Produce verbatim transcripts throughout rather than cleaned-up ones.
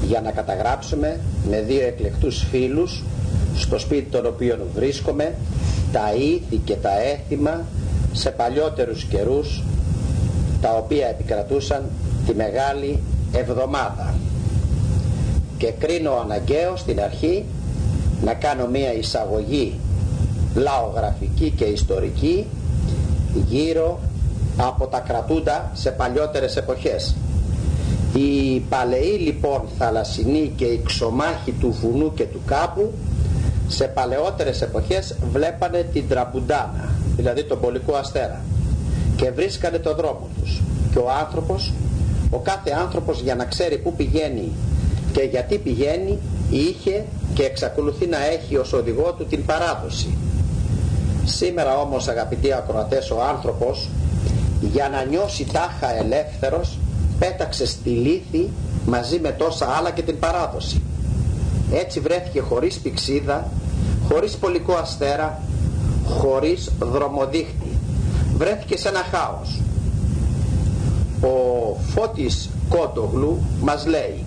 για να καταγράψουμε με δύο εκλεκτούς φίλους στο σπίτι των οποίων βρίσκομαι τα ήθη και τα έθιμα σε παλιότερους καιρούς, τα οποία επικρατούσαν τη Μεγάλη Εβδομάδα. Και κρίνω αναγκαίο στην αρχή να κάνω μία εισαγωγή λαογραφική και ιστορική γύρω από τα κρατούντα σε παλιότερες εποχές. Οι παλαιοί λοιπόν θαλασσινοί και οι ξωμάχοι του βουνού και του κάπου σε παλαιότερες εποχές βλέπανε την τραμπουντάνα, δηλαδή τον πολικό αστέρα, και βρίσκανε το δρόμο τους. Και ο άνθρωπος, ο κάθε άνθρωπος, για να ξέρει πού πηγαίνει και γιατί πηγαίνει, είχε και εξακολουθεί να έχει ως οδηγό του την παράδοση. Σήμερα όμως, αγαπητοί ακροατές, ο άνθρωπος, για να νιώσει τάχα ελεύθερος, πέταξε στη λύθη μαζί με τόσα άλλα και την παράδοση. Έτσι βρέθηκε χωρίς πηξίδα, χωρίς πολικό αστέρα, χωρίς δρομοδείχτη. Βρέθηκε σε ένα χάος. Ο Φώτης Κότογλου μας λέει: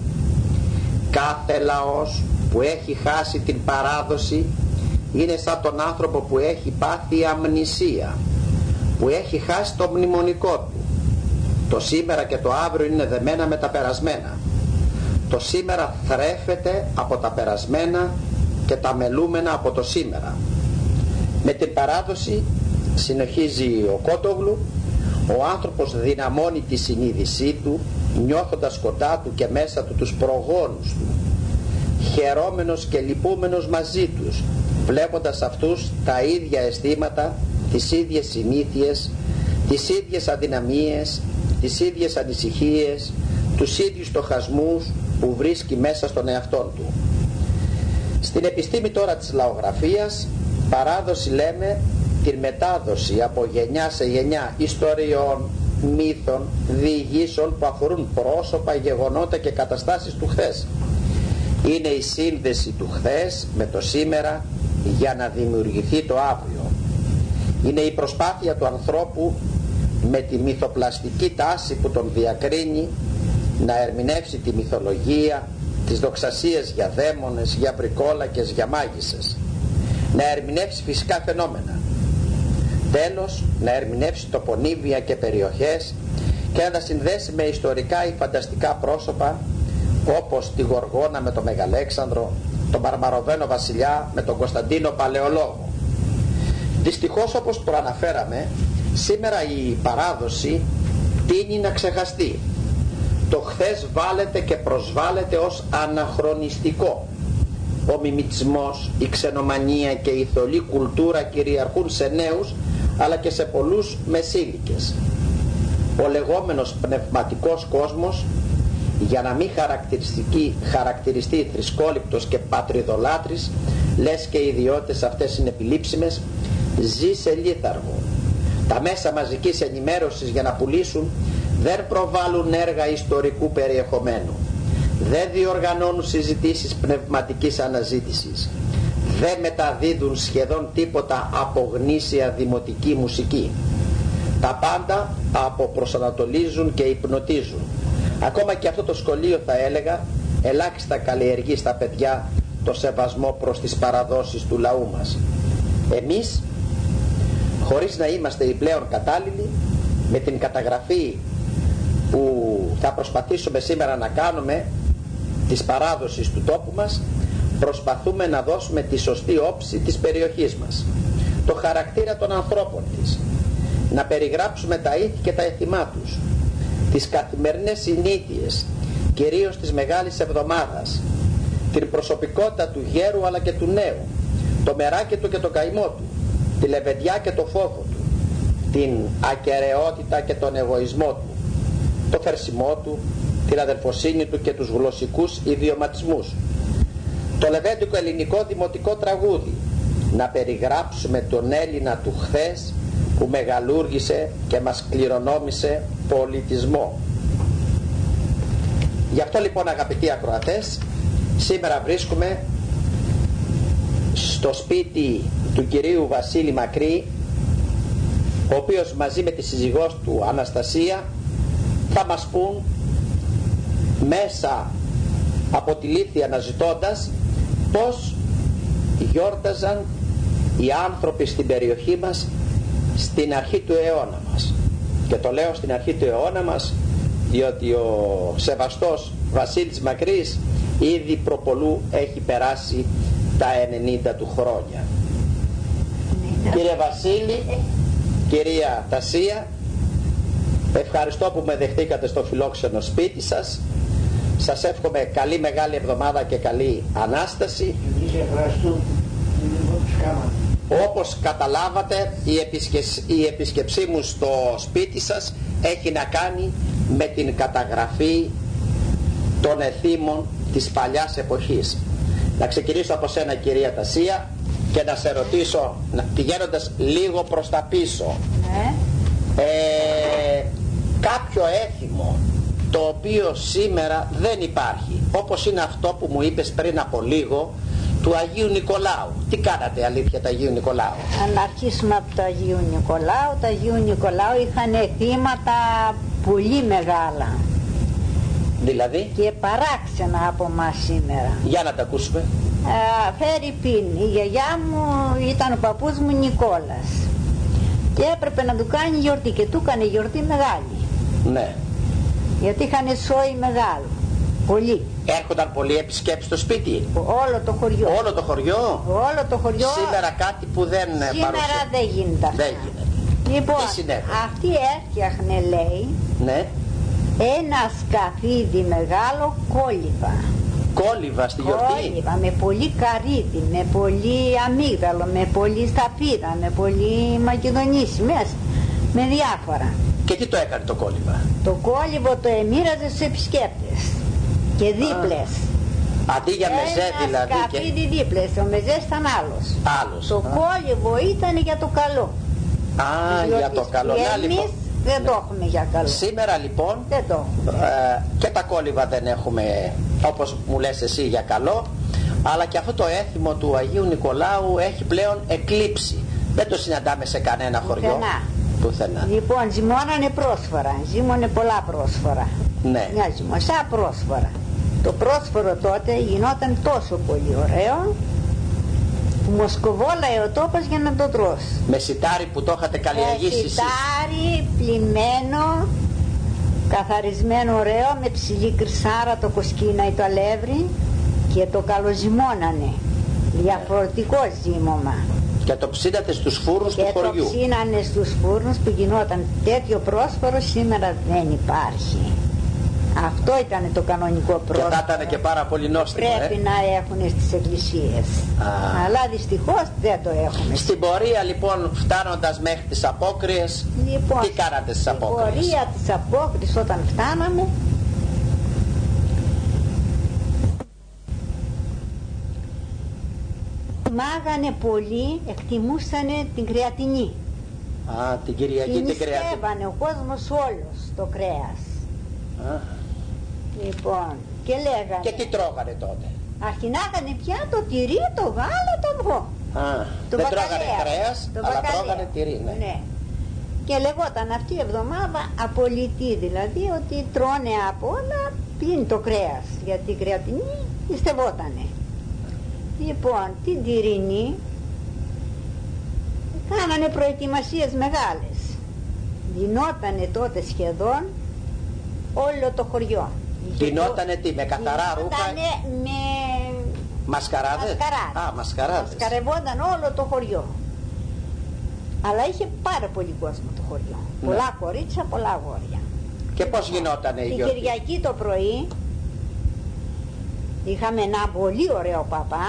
κάθε λαός που έχει χάσει την παράδοση είναι σαν τον άνθρωπο που έχει πάθει αμνησία, που έχει χάσει το μνημονικό του. Το σήμερα και το αύριο είναι δεμένα με τα περασμένα. Το σήμερα θρέφεται από τα περασμένα και τα μελούμενα από το σήμερα. Με την παράδοση, συνεχίζει ο Κότογλου, ο άνθρωπος δυναμώνει τη συνείδησή του, νιώθοντας κοντά του και μέσα του τους προγόνους του, χαιρόμενος και λυπούμενος μαζί τους, βλέποντας αυτούς τα ίδια αισθήματα, τις ίδιες συνήθειες, τις ίδιες αδυναμίες, τις ίδιες ανησυχίες, τους ίδιους στοχασμούς που βρίσκει μέσα στον εαυτόν του. Στην επιστήμη τώρα της λαογραφίας, παράδοση λέμε την μετάδοση από γενιά σε γενιά ιστοριών, μύθων, διηγήσεων που αφορούν πρόσωπα, γεγονότα και καταστάσεις του χθες. Είναι η σύνδεση του χθες με το σήμερα για να δημιουργηθεί το αύριο. Είναι η προσπάθεια του ανθρώπου με τη μυθοπλαστική τάση που τον διακρίνει να ερμηνεύσει τη μυθολογία, τις δοξασίες για δαίμονες, για βρικόλακες, για μάγισσες, να ερμηνεύσει φυσικά φαινόμενα, τέλος να ερμηνεύσει τοπονύμια και περιοχές και να τα συνδέσει με ιστορικά ή φανταστικά πρόσωπα, όπως τη Γοργόνα με τον Μεγαλέξανδρο, τον Μαρμαροβαίνο βασιλιά με τον Κωνσταντίνο Παλαιολόγο. Δυστυχώς, όπως προαναφέραμε, σήμερα η παράδοση τείνει να ξεχαστεί. Το χθες βάλεται και προσβάλλεται ως αναχρονιστικό. Ο μιμητισμός, η ξενομανία και η θολή κουλτούρα κυριαρχούν σε νέους αλλά και σε πολλούς μεσήλικες. Ο λεγόμενος πνευματικός κόσμος, για να μην χαρακτηριστεί θρησκόληπτος και πατριδολάτρης, λες και οι ιδιότητες αυτές είναι επιλήψιμες, ζει σε λίθαργο. Τα μέσα μαζικής ενημέρωσης για να πουλήσουν δεν προβάλλουν έργα ιστορικού περιεχομένου, δεν διοργανώνουν συζητήσεις πνευματικής αναζήτησης, δεν μεταδίδουν σχεδόν τίποτα από γνήσια δημοτική μουσική. Τα πάντα αποπροσανατολίζουν και υπνοτίζουν. Ακόμα και αυτό το σχολείο, θα έλεγα, ελάχιστα καλλιεργεί στα παιδιά το σεβασμό προς τις παραδόσεις του λαού μας. Εμείς, χωρίς να είμαστε οι πλέον κατάλληλοι, με την καταγραφή που θα προσπαθήσουμε σήμερα να κάνουμε της παράδοσης του τόπου μας, προσπαθούμε να δώσουμε τη σωστή όψη της περιοχής μας, το χαρακτήρα των ανθρώπων της, να περιγράψουμε τα ήθη και τα έθιμά τους, τις καθημερινές συνήθειες, κυρίως της Μεγάλης Εβδομάδας, την προσωπικότητα του γέρου αλλά και του νέου, το μεράκι του και το καημό του, τη λεβεντιά και το φόβο του, την ακεραιότητα και τον εγωισμό του, το φερσιμό του, την αδελφοσύνη του και τους γλωσσικούς ιδιωματισμούς, το λεβέντικο ελληνικό δημοτικό τραγούδι, να περιγράψουμε τον Έλληνα του χθες που μεγαλούργησε και μας κληρονόμησε πολιτισμό. Γι' αυτό λοιπόν, αγαπητοί ακροατές, σήμερα βρίσκουμε στο σπίτι του κυρίου Βασίλη Μακρύ, ο οποίος μαζί με τη σύζυγός του Αναστασία θα μας πούν μέσα από τη Λύθη αναζητώντας πως γιόρταζαν οι άνθρωποι στην περιοχή μας στην αρχή του αιώνα μας. Και το λέω στην αρχή του αιώνα μας διότι ο σεβαστός Βασίλης Μακρύς ήδη προπολού έχει περάσει τα ενενήντα του χρόνια. Κύριε Βασίλη, κυρία Τασία, ευχαριστώ που με δεχτήκατε στο φιλόξενο σπίτι σας. Σας εύχομαι καλή μεγάλη εβδομάδα και καλή Ανάσταση. Όπως καταλάβατε, η, επισκεψ... η επίσκεψή μου στο σπίτι σας έχει να κάνει με την καταγραφή των εθήμων της παλιάς εποχής. Να ξεκινήσω από σένα, κυρία Τασία, και να σε ρωτήσω, πηγαίνοντας λίγο προς τα πίσω, ναι. ε, κάποιο έθιμο το οποίο σήμερα δεν υπάρχει, όπως είναι αυτό που μου είπες πριν από λίγο του Αγίου Νικολάου. Τι κάνατε αλήθεια του Αγίου Νικολάου? Αν αρχίσουμε από το Αγίου Νικολάου, το Αγίου Νικολάου είχαν θύματα πολύ μεγάλα. Δηλαδή? Και παράξενα από μας σήμερα. Για να τα ακούσουμε. Ε, φέρει πίν. Η γιαγιά μου ήταν ο παππούς μου Νικόλας και έπρεπε να του κάνει γιορτή και του έκανε γιορτή μεγάλη. Ναι. Γιατί είχαν σόι μεγάλο. Πολύ. Έρχονταν πολλοί επισκέπτες στο σπίτι? Όλο το χωριό. Όλο το χωριό? Όλο το χωριό. Σήμερα κάτι που δεν σήμερα παρουσία. Σήμερα δεν γίνεται αυτά. Δεν γίνεται. Λοιπόν, τι συνέβη? αυτή έφτιαχνε, λέει, ναι, ένα σκαφίδι μεγάλο κόλυβα. Κόλυβα στη γιορτή? Κόλυβα, με πολύ καρύδι, με πολύ αμύγδαλο, με πολύ σταφίδα, με πολύ μακεδονίσι μέσα, με διάφορα. Και τι το έκανε το κόλυβα? Το κόλυβο το εμοίραζε στους επισκέπτες και δίπλες. Αντί για μεζέ δηλαδή? Ένα σκαφίδι και... δίπλες, ο μεζές ήταν άλλος. Άλλος. Το Α. κόλυβο ήταν για το καλό. Α, για το καλό. Και να, εμείς λοιπόν, δεν ναι. το έχουμε για καλό. Σήμερα λοιπόν δεν το έχουμε. Ε, και τα κόλυβα δεν έχουμε, όπως μου λες εσύ, για καλό, αλλά και αυτό το έθιμο του Αγίου Νικολάου έχει πλέον εκλείψει. Δεν το συναντάμε σε κανένα χωριό. Πουθενά. Πουθενά. Λοιπόν, ζυμώνανε πρόσφορα, ζύμωνε πολλά πρόσφορα. Ναι. Μια ζυμωσά πρόσφορα. Το πρόσφορο τότε γινόταν τόσο πολύ ωραίο που μοσκοβόλαε ο τόπος για να το τρως. Με σιτάρι που το είχατε καλλιεργήσει? Με σιτάρι πλημμένο, καθαρισμένο ωραίο, με ψηλή κρυσάρα το κοσκίνα ή το αλεύρι και το καλοζυμώνανε. Διαφορετικό ζύμωμα. Και το ψήνατε στους φούρνους του χωριού? Και το ψήνανε στους φούρνους που γινόταν τέτοιο πρόσφορο σήμερα δεν υπάρχει. Αυτό ήταν το κανονικό πρόσφορο. Και θα ήταν και πάρα πολύ νόστιμο. Πρέπει ε? να έχουν στις εκκλησίες. Α. Αλλά δυστυχώς δεν το έχουμε. Στην πορεία λοιπόν, φτάνοντας μέχρι τις Απόκριες, λοιπόν, τι κάνατε στις Απόκριες? Στην πορεία της Απόκριες όταν φτάναμε, μάγανε πολύ, εκτιμούσανε την κρεατινή. Α, την Κυριακή την κρεατινή. Νηστεύανε ο κόσμος όλος το κρέας. Α. Λοιπόν, και λέγανε. Και τι τρώγανε τότε? Αρχινάγανε πια το τυρί, το γάλα, το αυγό. Α, το δεν μπακαλέα, τρώγανε κρέας, το αλλά μπακαλέα. τρώγανε τυρί, ναι. ναι. Και λεγόταν αυτή η εβδομάδα απολυτή, δηλαδή ότι τρώνε από όλα πλην το κρέας, γιατί η κρεατινή νηστευότανε. Λοιπόν, την τυρινή κάνανε προετοιμασίες μεγάλες. Γινότανε τότε σχεδόν όλο το χωριό. Γινότανε τι, με καθαρά ρούχα? Γινότανε με μασκαράδες? μασκαράδες. Α, μασκαράδες. Μασκαρευόταν όλο το χωριό. Αλλά είχε πάρα πολύ κόσμο το χωριό. Ναι. Πολλά κορίτσια, πολλά αγόρια. Και πώς γινότανε η γιορτή? Την Κυριακή το πρωί είχαμε ένα πολύ ωραίο παπά.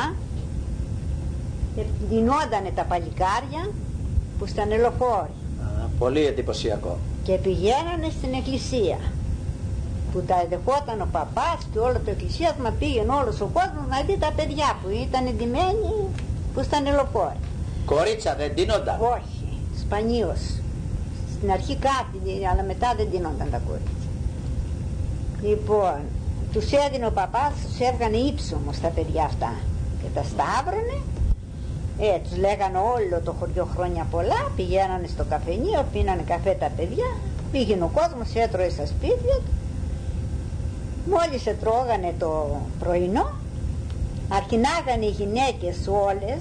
Δινόντανε τα παλικάρια που ήταν λεωφόροι. Πολύ εντυπωσιακό. Και πηγαίνανε στην εκκλησία που τα δεχόταν ο παπάς και όλο το εκκλησίασμα, πήγαινε όλος ο κόσμος να δει τα παιδιά που ήταν εντυμένοι, που ήταν λεωφόροι. Κορίτσα δεν ντύνονταν? Όχι, σπανίως. Στην αρχή κάτι, αλλά μετά δεν ντύνονταν τα κορίτσια. Λοιπόν, τους έδινε ο παπάς, τους έβγανε ύψωμο στα παιδιά αυτά και τα σταύρωνε. Ε, τους λέγανε όλο το χωριό χρόνια πολλά, πηγαίνανε στο καφενείο, πίνανε καφέ τα παιδιά, πήγαινε ο κόσμος, έτρωε στα σπίτια του Μόλις ετρώγανε το πρωινό, αρχινάγανε οι γυναίκες όλες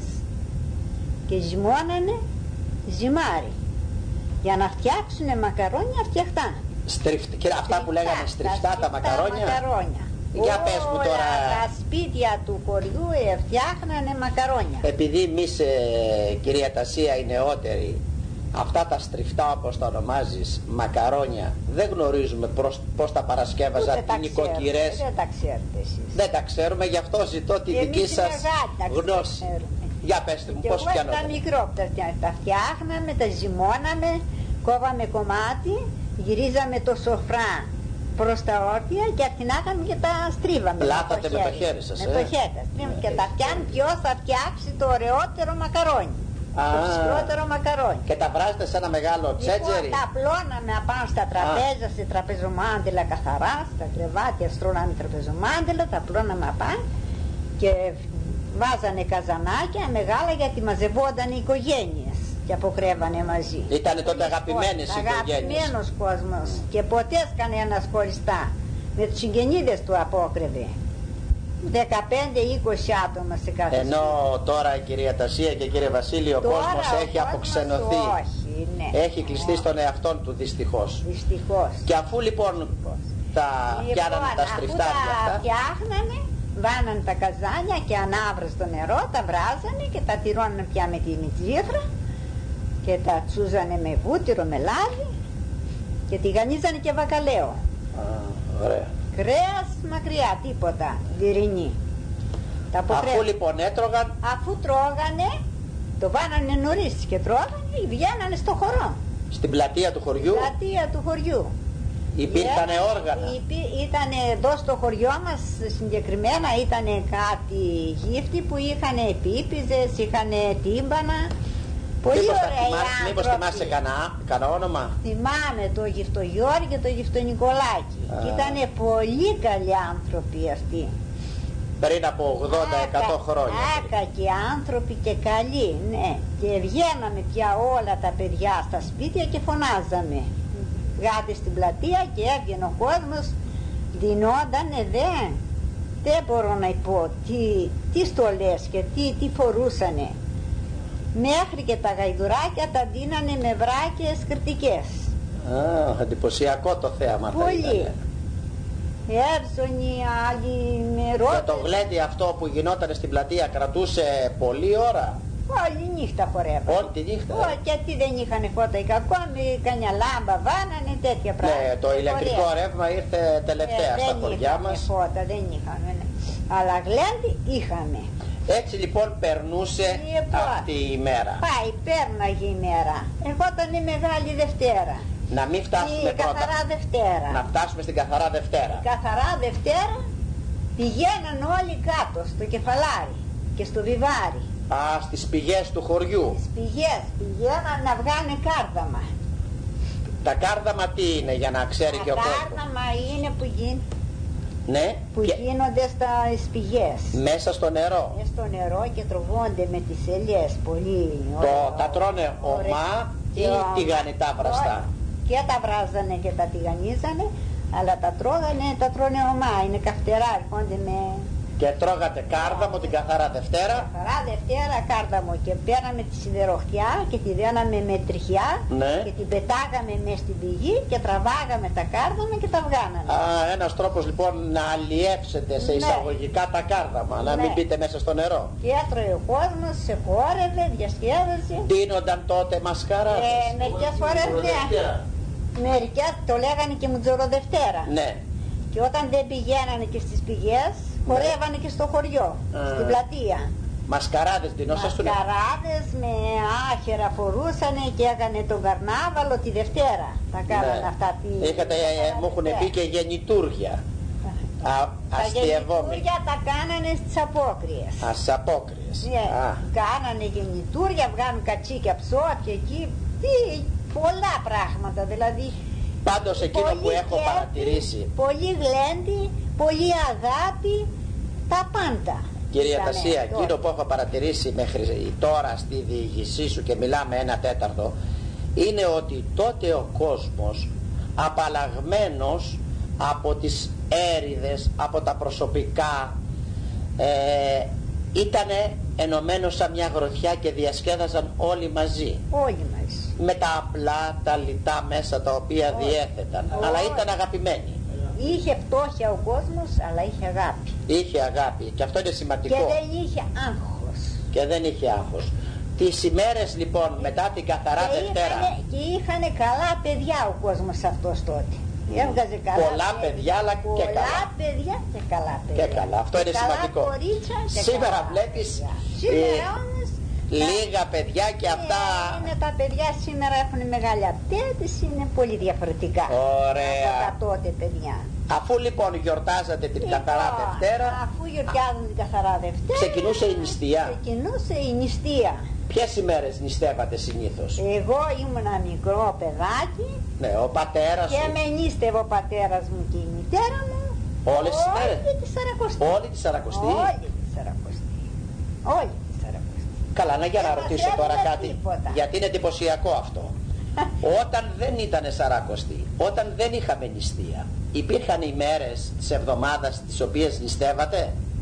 και ζυμώνανε ζυμάρι για να φτιάξουνε μακαρόνια φτιαχτά. Στριφτά, και αυτά που λέγανε στριφτά, τα, τα μακαρόνια. μακαρόνια. Για πες μου τώρα. Τα σπίτια του χωριού φτιάχνανε μακαρόνια. Επειδή εμείς, ε, κυρία Τασία, οι νεότεροι, αυτά τα στριφτά, όπως τα ονομάζεις, μακαρόνια, δεν γνωρίζουμε προς, πώς τα παρασκεύαζαν οι νοικοκυρές. Δεν τα ξέρετε εσείς. Δεν τα ξέρουμε, γι' αυτό ζητώ τη δική σας γνώση. Για πέστε μου, πώς πιανόταν. Και εγώ ήταν μικρό, τα φτιάχναμε, τα ζυμώναμε, κόβαμε κομμάτι, γυρίζαμε το σοφρά προς τα όρθια και αρχινάγαμε και τα στρίβαμε. Πλάθατε με το χέρι σας, με ε? το χέρι σας. Ε, και τα πιάνει ποιος θα φτιάξει το ωραιότερο μακαρόνι. Α, το ψηλότερο μακαρόνι. Και τα βράζετε σε ένα μεγάλο τσέτζερι. Λοιπόν, τα απλώναμε απάνω στα τραπέζια, σε τραπεζομάντιλα καθαρά, στα κρεβάτια στρώναμε τραπεζομάντιλα, τα απλώναμε απάνω και βάζανε καζανάκια μεγάλα γιατί μαζευόταν οι οικογένειες και αποκρέβανε μαζί. Ήτανε τότε αγαπημένες οι οικογένειες. Αγαπημένος κόσμος και ποτέ κανένας χωριστά. Με τους συγγενείδες του απόκρεβε. δεκαπέντε είκοσι άτομα σε κάθε Ενώ σπίτι. Τώρα, κυρία Τασία και κύριε Βασίλη, ο τώρα κόσμος ο έχει κόσμος αποξενωθεί. Όχι, ναι. Έχει κλειστεί ναι. στον εαυτόν του, δυστυχώς. Δυστυχώς. Και αφού λοιπόν τα λοιπόν, πιάνανε τα στριφτάρια αυτά, τα φτιάχνανε, βάνανε τα καζάνια και ανάβρε στο νερό, τα βράζανε και τα τυρώνανε πια με την τσίφρα και τα τσούζανε με βούτυρο, με λάδι και τηγανίζανε και βακαλαίο. Α, ωραία. Κρέας μακριά, τίποτα, δυρινή. Τα αφού λοιπόν έτρωγαν, αφού τρώγανε, το βάνανε νωρίς και τρώγανε, βγαίνανε στο χορό. Στην πλατεία του χωριού. Στην πλατεία του χωριού. Υπήρχαν όργανα. Ήταν εδώ στο χωριό μας συγκεκριμένα, ήταν κάτι γύφτη που είχαν πίπιζες, είχαν τύμπανα. Πολύ μήπως ωραία άνθρωποι. Μήπως θυμάσαι κανένα, κανένα όνομα? Θυμάμαι το Γυφτογιώργη και το Γυφτονικολάκη. Ήταν πολύ καλοί άνθρωποι αυτοί. Πριν από ογδόντα εκατό χρόνια. Άκακοι άνθρωποι και καλοί, ναι. Και βγαίναμε πια όλα τα παιδιά στα σπίτια και φωνάζαμε. Βγάτε στην πλατεία και έβγαινε ο κόσμος, δινότανε δε. Δεν μπορώ να πω τι, τι στολές και τι, τι φορούσανε. Μέχρι και τα γαϊδουράκια τα δίνανε με βράκες κριτικές. Α, εντυπωσιακό το θέαμα. Πολύ. Έρσονοι, άλλοι με ρώτες. Και το γλέντι αυτό που γινόταν στην πλατεία κρατούσε πολλή ώρα? Όλη νύχτα χορεύανε. Όλη τη νύχτα. Ό, γιατί δεν είχαν φώτα οι κακόμοι, κανιά λάμπα βάνανε, τέτοια πράγματα. Ναι, το ηλεκτρικό ρεύμα ήρθε τελευταία ε, στα χωριά μας. Δεν είχαμε φώτα, δεν είχαμε. Ναι. Αλλά γλέντι είχαμε. Έτσι λοιπόν περνούσε λοιπόν, αυτή η ημέρα. Πάει, πέρναγε η μέρα. Εγώ ήταν η Μεγάλη Δευτέρα. Να μην φτάσουμε η πρώτα. Καθαρά Δευτέρα. Να φτάσουμε στην Καθαρά Δευτέρα. Η Καθαρά Δευτέρα πηγαίναν όλοι κάτω στο κεφαλάρι και στο βιβάρι. Α, στις πηγές του χωριού. Στις πηγές πηγαίναν να βγάνε κάρδαμα. Τα κάρδαμα τι είναι, για να ξέρει τα και ο κόσμος? Τα κάρδαμα είναι που, γι... ναι, που και... γίνονται στα πηγές. Μέσα στο νερό. Μέσα στο νερό και τρογόνται με τις ελιές. Πολύ το, ωραία. Τα τρώνε ομά ή τηγανιτά βραστά? Και τα βράζανε και τα τηγανίζανε, αλλά τα τρώγανε, τα τρώνε ομά. Είναι καυτερά, έρχονται με... Και τρώγατε κάρδαμο την Καθαρά Δευτέρα. Καθαρά Δευτέρα κάρδαμο και πέραμε τη σιδεροχτιά και τη δέναμε με τριχιά, ναι. Και την πετάγαμε μέσα στην πηγή και τραβάγαμε τα κάρδαμα και τα βγάναμε. Α, ένας τρόπος λοιπόν να αλλιεύσετε σε εισαγωγικά ναι. τα κάρδαμα, να ναι. μην μπείτε μέσα στο νερό. Και έτρωε ο κόσμος, σε χόρευε, διασκέδασε. Δίνονταν τότε μασκαράδες? Ε, μερικές φορές ναι. Μερικές το λέγανε και Μουτζωροδευτέρα. Ναι. Και όταν δεν πηγαίνανε και στις πηγές, χορεύανε και στο χωριό, Α. στην πλατεία. Μασκαράδες δεινόσαστουνε? Μασκαράδες με άχερα φορούσανε και έκανε τον καρνάβαλο τη Δευτέρα. Τα κάνανε ναι. αυτά. Τη... Είχατε, ε, μου έχουν πει και γεννητούργια. Α, τα γεννητούρια τα κάνανε στις απόκριες. Α, στις απόκριες. Ναι, Α. κάνανε γεννητούρια, βγάνουν κατσίκια ψώφια εκεί. Τι, πολλά πράγματα δηλαδή. Πάντως εκείνο που έχω κέφι, παρατηρήσει, πολύ γλέντι, πολύ αγάπη, τα πάντα. κυρία Τασία, εκείνο που έχω παρατηρήσει μέχρι τώρα στη διοίκησή σου, και μιλάμε ένα τέταρτο, είναι ότι τότε ο κόσμος απαλλαγμένος από τις έρηδες, από τα προσωπικά, ε, ήτανε ενωμένο σαν μια γροθιά και διασκέδαζαν όλοι μαζί. Όλοι μαζί. Με τα απλά, τα λιτά μέσα τα οποία Όλοι. διέθεταν. Όλοι. Αλλά ήταν αγαπημένοι. Είχε φτώχεια ο κόσμος, αλλά είχε αγάπη. Είχε αγάπη και αυτό είναι σημαντικό. Και δεν είχε άγχος. Και δεν είχε άγχος. Τις ημέρες λοιπόν μετά την καθαρά και Δευτέρα, είχανε, και είχανε καλά παιδιά ο κόσμος αυτός τότε. Έβγαζε καλά πολλά παιδιά, αλλά και πολλά καλά. παιδιά και καλά παιδιά. Και καλά, αυτό είναι καλά σημαντικό. Κορίτσια και Σήμερα καλά βλέπεις, παιδιά. Σήμερα ε, όμως λίγα παιδιά και αυτά. είναι τα παιδιά σήμερα έχουν μεγάλη απτέτηση, είναι πολύ διαφορετικά. Ωραία. Από τα τότε παιδιά. Αφού λοιπόν γιορτάζατε την καθαρά Λοιπόν, Δευτέρα, αφού γιορτάζουν την καθαρά Δευτέρα, ξεκινούσε η νηστεία. Ξεκινούσε η νηστεία. Ποιες ημέρες νηστεύατε συνήθως? Εγώ ήμουνα μικρό παιδάκι. Ναι, ο πατέρας Και σου. με νήστευε ο πατέρας μου και η μητέρα μου. Όλες τις μέρες? Όλη τη Σαρακοστή. Όλη τη Σαρακοστή. Όλη τη Σαρακοστή. Όλη τη Σαρακοστή. Καλά, να για Δεν να μας ρωτήσω τώρα έβγαλε κάτι, τίποτα. γιατί είναι εντυπωσιακό αυτό. Όταν δεν ήταν Σαρακοστή, όταν δεν είχαμε νηστεία, υπήρχαν ημέρες της εβδομάδας τις οποίες νηστεύατε,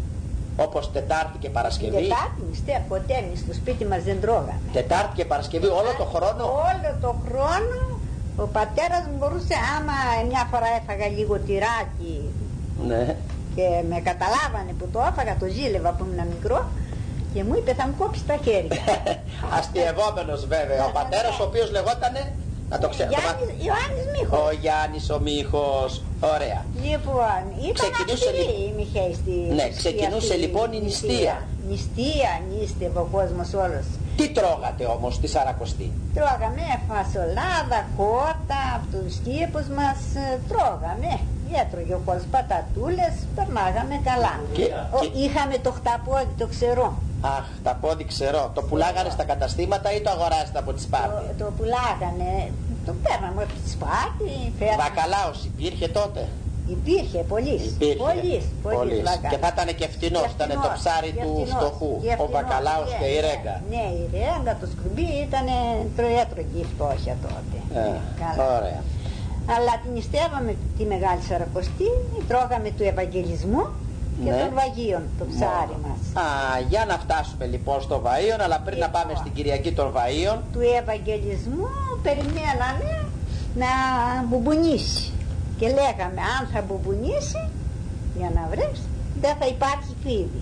όπως Τετάρτη και Παρασκευή? Τετάρτη νηστεία, ποτέ εμείς στο σπίτι μας δεν τρώγαμε. Τετάρτη και Παρασκευή όλο το χρόνο? Όλο το χρόνο ο πατέρας μου μπορούσε, άμα μια φορά έφαγα λίγο τυράκι Ναι. και με καταλάβανε που το έφαγα, το ζήλευα που ήμουν μικρό και μου είπε θα μου κόψει τα χέρια. Αστειευόμενος βέβαια ο πατέρας, ο οποίος λεγότανε, να το ξέρω, Γιάννης, Ιωάννης Μίχος. ο Γιάννης ο Μίχος. Ωραία. Λοιπόν, ήταν Ξεκινούσε αυστηρή λι- η Μιχαή στη Ναι, στη ξεκινούσε αυτή λοιπόν η νηστεία. Νηστεία, νήστευε ο κόσμος όλος. Τι τρώγατε όμως τη Σαρακοστή? Τρώγαμε φασολάδα, κότα, από τους κήπους μας, ε, τρώγαμε. Έτρωγε ο κόσμος πατατούλες, περνάγαμε καλά. Και- Ο, και- Είχαμε το χταπόδι, το ξερό. Αχ, τα πόδι ξερό. Το πουλάγανε στα καταστήματα ή το αγοράζετε από τη Σπάρτη? Το, το πουλάγανε, το παίρναμε από τη Σπάρτη, φέρναμε. Βακαλάος υπήρχε τότε? Υπήρχε, πολύς. Υπήρχε. Πολύς, πολύς Πολύς. βακάλ. Και θα ήταν και φτηνός, Και ήταν το φτηνός, ψάρι και του φτηνός, φτωχού. και Ο φτηνός, βακαλάος ναι, και η ναι. ρέγγα. Ναι, η ρέγγα, το σκρουμπί ήταν έτρωγε η φτώχεια τότε. Ε, Καλά. ωραία. Αλλά την νηστεύαμε τη Μεγάλη Σαρακοστή, τρώγαμε του Ευαγγελισμού και Ναι. των Βαγίων, το ψάρι μας. Α, για να φτάσουμε λοιπόν στο Βαΐον, αλλά πριν να Λοιπόν. πάμε στην Κυριακή των Βαΐων, Του Ευαγγελισμού περιμέναμε να μπουμπουνίσει. Και λέγαμε αν θα μπουμπουνίσει, για να βρεις, δεν θα υπάρχει φίδι.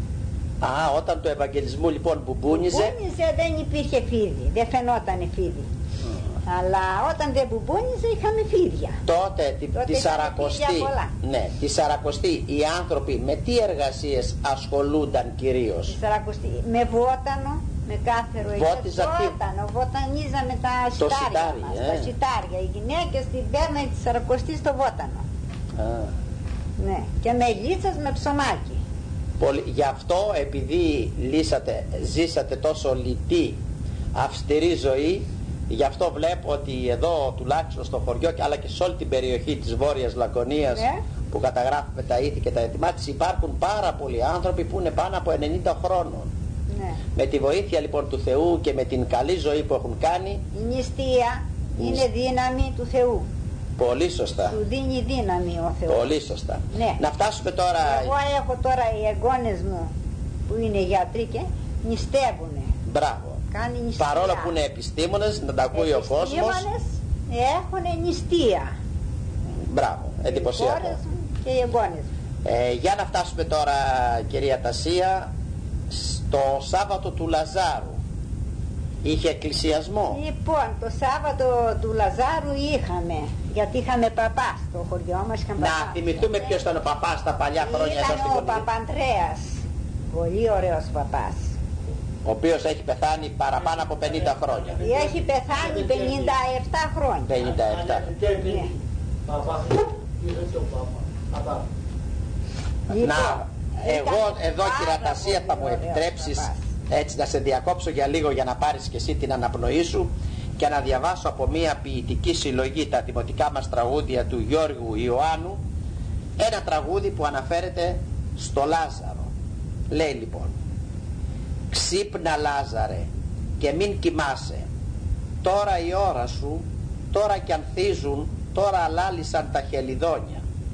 α, όταν του Ευαγγελισμού λοιπόν μπουμπούνιζε, Μπουμπούνιζε, δεν υπήρχε φίδι, δεν φαινόταν φίδι. Αλλά όταν δεν μπουμπούνιζε είχαμε φίδια. τότε τη, Τότε τη είχαμε Σαρακοστή, φίδια πολλά. ναι, τη Σαρακοστή οι άνθρωποι με τι εργασίες ασχολούνταν κυρίως? Στη Σαρακοστή, με βότανο, με κάθερο Βότιζα τι? βότανο, βοτανίζαμε τα Το σιτάρια σιτάρι, μας, ε. τα σιτάρια. Οι γυναίκες την παίρνανε τη Σαρακοστή στο βότανο. Α, Ναι. Και με λίτσας με ψωμάκι. πολύ, γι' αυτό επειδή λύσατε, ζήσατε τόσο λιτή, αυστηρή ζωή, γι' αυτό βλέπω ότι εδώ τουλάχιστον στο χωριό αλλά και σε όλη την περιοχή της Βόρειας Λακωνίας, Ναι. που καταγράφουμε τα ήθη και τα αιτημά της, υπάρχουν πάρα πολλοί άνθρωποι που είναι πάνω από ενενήντα χρόνων. Ναι. Με τη βοήθεια λοιπόν του Θεού και με την καλή ζωή που έχουν κάνει, Η νηστεία είναι δύναμη του Θεού. πολύ σωστά, Σου δίνει δύναμη ο Θεός. πολύ σωστά. Ναι. Να φτάσουμε τώρα, Εγώ έχω τώρα οι εγγόνες μου που είναι γιατροί και νηστεύουνε. μπράβο, Κάνει νηστεία. παρόλο που είναι επιστήμονες, να τα ακούει ο κόσμος, Επιστήμονες έχουν νηστεία. μπράβο, Οι εντυπωσιακό. κόρες μου και οι εγγόνες μου. Ε, για να φτάσουμε τώρα, κυρία Τασία, στο Σάββατο του Λαζάρου. Είχε εκκλησιασμό? Λοιπόν, το Σάββατο του Λαζάρου είχαμε, γιατί είχαμε παπά στο χωριό μας. είχαμε Να παπά. θυμηθούμε ποιος ήταν ο παπάς τα παλιά χρόνια εδώ στην Ήταν ο Κοντινή, Παπαντρέας, πολύ ωραίος παπάς. ο οποίος έχει πεθάνει παραπάνω από πενήντα χρόνια. Έχει πεθάνει πενήντα επτά χρόνια. πενήντα επτά. Ναι. Λοιπόν, Να, εγώ ήταν εδώ πάρα κυρία Τασία θα μου πολύ ωραίος επιτρέψεις παπάς. έτσι να σε διακόψω για λίγο για να πάρεις και εσύ την αναπνοή σου και να διαβάσω από μια ποιητική συλλογή, τα δημοτικά μας τραγούδια του Γιώργου Ιωάννου, ένα τραγούδι που αναφέρεται στο Λάζαρο. Λέει λοιπόν: «Ξύπνα Λάζαρε και μην κοιμάσαι, τώρα η ώρα σου, τώρα κι ανθίζουν, τώρα αλάλησαν τα χελιδόνια.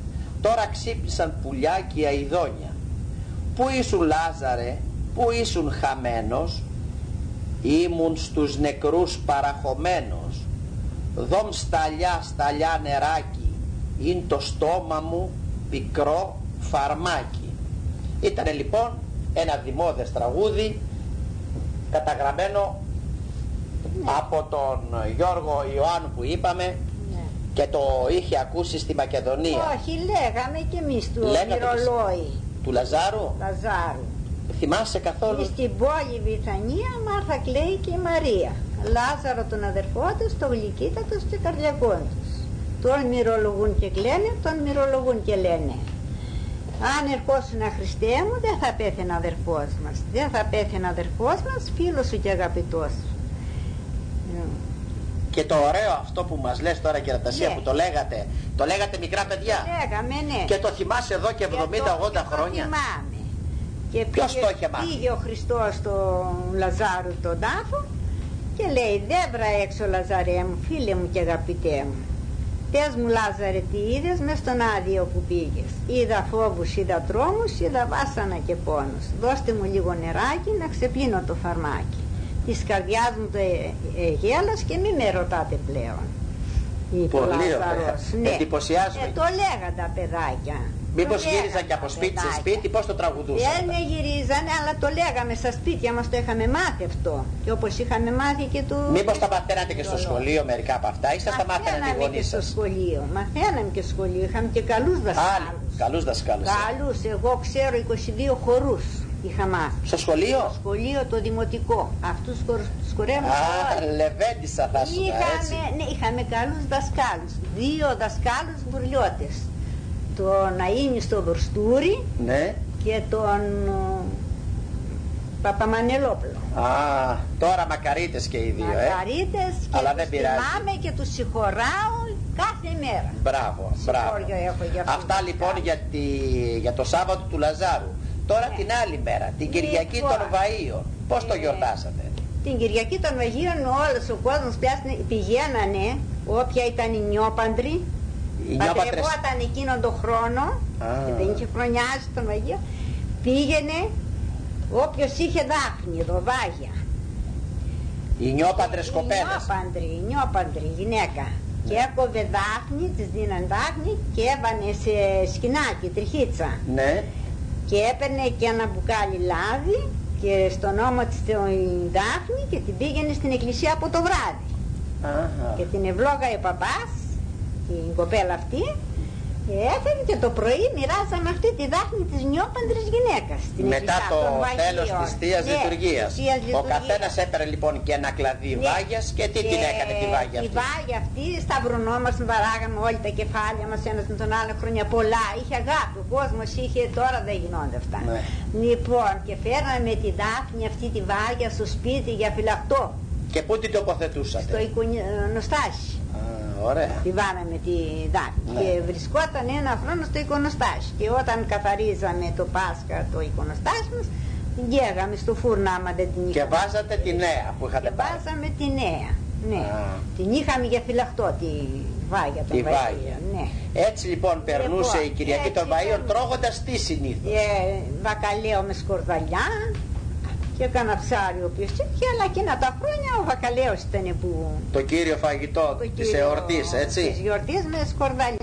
τώρα ξύπνησαν πουλιά και αηδόνια. Πού ήσουν Λάζαρε, πού ήσουν χαμένος? Ήμουν στους νεκρούς παραχωμένος. Δομ σταλιά σταλιά νεράκι, είναι το στόμα μου πικρό φαρμάκι. Ήτανε λοιπόν ένα δημόδες τραγούδι καταγραμμένο, ναι, από τον Γιώργο Ιωάννου που είπαμε, ναι, και το είχε ακούσει στη Μακεδονία. Όχι, λέγαμε και εμείς του Μυρολόη. Του Λαζάρου. Λαζάρου. Θυμάσαι καθόλου? Στην πόλη Βυθανία, Μάρθα κλαίει και η Μαρία. Λάζαρο τον αδερφό τους, το γλυκύτατος και καρδιακόν τους. Τον μυρολογούν και κλαίνε, τον μυρολογούν και λένε. Αν ερχόσουν Χριστέ μου, δεν θα πέθαινε αδερφός μας. Δεν θα πέθαινε αδερφός μας, φίλος σου και αγαπητός σου. Και το ωραίο αυτό που μας λες τώρα, Κερατασία, ναι, που το λέγατε, το λέγατε μικρά παιδιά. Το λέγαμε, ναι. Και το θυμάσαι εδώ και εβδομήντα ογδόντα χρόνια. Το θυμάμαι. Και ποιος πήγε, το είχε μάθει? Πήγε ο Χριστός στον Λαζάρου τον τάφο και λέει, δεύρα έξω Λαζαρέ μου, φίλε μου και αγαπητέ μου. Πες μου Λάζαρε τι είδες μες στον άδειο που πήγες? Είδα φόβους, είδα τρόμους, είδα βάσανα και πόνους. Δώστε μου λίγο νεράκι να ξεπλύνω το φαρμάκι της καρδιάς μου το ε, ε, γέλας και μη με ρωτάτε πλέον. Πολύ ωραία, ναι. Εντυπωσιάζουμε. Ε, το λέγαν τα παιδάκια. Μήπως γύριζαν και από σπίτι σε σπίτι, πώς το τραγουδούσαν? Δεν με γυρίζανε, αλλά το λέγαμε στα σπίτια μας, το είχαμε μάθει αυτό. Και όπως είχαμε μάθει και του... Μήπως τα μαθαίνατε και στο σχολείο μερικά από αυτά, ή σας τα μάθαιναν οι γονείς σας? Στο σχολείο, μαθαίναμε και στο σχολείο, είχαμε και καλούς δασκάλους. Καλούς δασκάλους. Καλούς, εγώ ξέρω είκοσι δύο χορούς είχα μάθει. Στο σχολείο? Στο σχολείο το δημοτικό. Αυτούς τους χορεύουμε. Α, Λεβέντισσα θα σου είχαμε, έτσι. Ναι, είχαμε καλούς δασκάλους. Δύο δασκάλους μπουρλιώτες. Τον Αΐνη στο Βουρστούρι, ναι, και τον uh, Παπαμανελόπουλο. Α, τώρα μακαρίτες και οι δύο. Μακαρίτες, ε? και αλλά τους δεν πειράζει. Θυμάμαι και τους συγχωράω κάθε μέρα. Μπράβο, μπράβο. Αυτά λοιπόν για, τη, για το Σάββατο του Λαζάρου. Τώρα, ναι, την άλλη μέρα, την Κυριακή λοιπόν, των Βαΐων, πώς ε, το γιορτάσατε? Την Κυριακή των Βαΐων όλος ο κόσμος πηγαίνανε, όποια ήταν οι νιόπαντροι, παντρευόταν εκείνον τον χρόνο, ah. και δεν είχε χρονιάσει τον Αγίο, πήγαινε όποιος είχε δάφνη, δωβάγια. Οι νιόπαντρες κοπέλες. Οι νιόπαντροι, η νιόπαντρη γυναίκα. Yeah. Και έκοβε δάφνη, της δίναν δάφνη και έβανε σε σκηνάκι, τριχίτσα. Ναι. Yeah. Και έπαιρνε και ένα μπουκάλι λάδι και στον ώμο της την δάφνη και την πήγαινε στην εκκλησία από το βράδυ. Ah. Και την ευλόγαε ο παπάς, την κοπέλα αυτή, έφερε και το πρωί μοιράζαμε αυτή τη δάφνη της νιόπαντρης γυναίκας. Μετά το τέλος της Θείας ναι, Λειτουργίας. Ο καθένας έφερε λοιπόν και ένα κλαδί ναι, βάγιας και τι και την έκανε τη βάγια αυτή? Τη βάγια αυτή σταυρωνόμασταν, βαράγαμε όλοι τα κεφάλια μας ένας με τον άλλο χρόνια πολλά. Είχε αγάπη, ο κόσμος είχε, τώρα δεν γινόνται αυτά. Ναι. Λοιπόν, και φέραμε τη δάφνη αυτή τη βάγια στο σπίτι για φυλακτό. Και πού την τοποθετούσατε? Στο εικονοστάσι. Ωραία. Τη βάλαμε τη δάφνη, ναι, και βρισκόταν ένα χρόνο στο εικονοστάσι. Και όταν καθαρίζαμε το Πάσχα το εικονοστάσι μας, την καίγαμε στο φούρνο άμα δεν την είχαμε. Και βάζατε τη νέα που είχατε και πάρει? Βάζαμε τη νέα, ναι. Α. Την είχαμε για φυλακτό τη βάγια των Βαΐων, ναι. Έτσι λοιπόν περνούσε λοιπόν, η Κυριακή των Βαΐων τρώγοντας τι συνήθως? Ε, βακαλαίο με σκορδαλιά και κανένα ψάρι ο οποίος είχε, αλλά εκείνα τα χρόνια ο βακαλαίος ήταν που... Το κύριο φαγητό της εορτής, έτσι? Της γιορτής με σκορδαλιά.